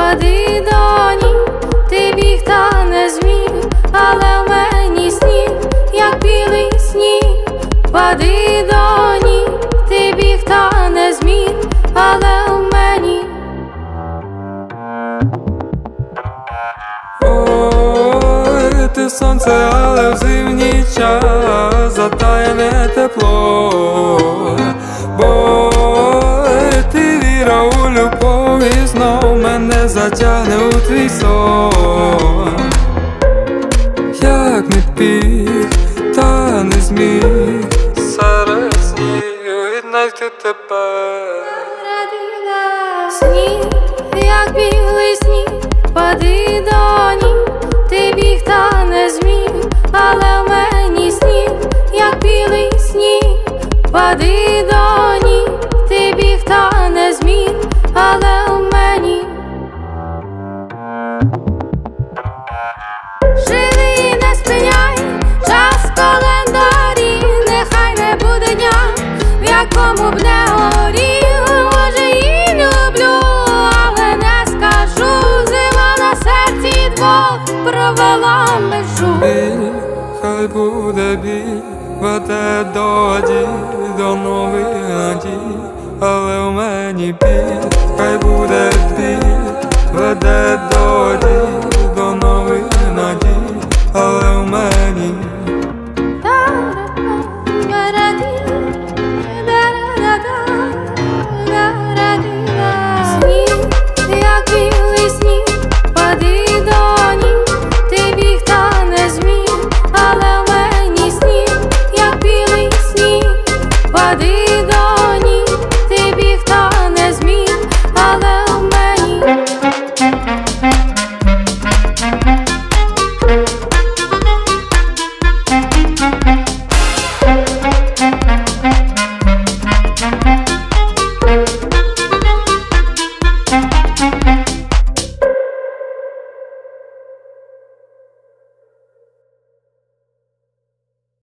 води доні, ти біг та не зміг, але в мені сніг, як білий сніг. Води доні, ти біг та не зміг, але в мені. Ой, ти сонце, але в зимній час затаєне тепло. Бо ти віра у любов і знов мене затягне у твій сон. Як не піг, та не зміг серед снігу віднайти тебе. Сніг, як білий сніг, води доні, ти біг та не зміг, але в мені сніг, як білий сніг. Води доні, ти біг та не зміг, але в мені. Живи, не спиняй, час в календарі, нехай не буде дня, в якому б не горів. Може, її люблю, але не скажу. Зима на серці двох провела межу. Біль, хай буде біль, веде до нових надій, але в мені біль, хай буде біль, веде до дій.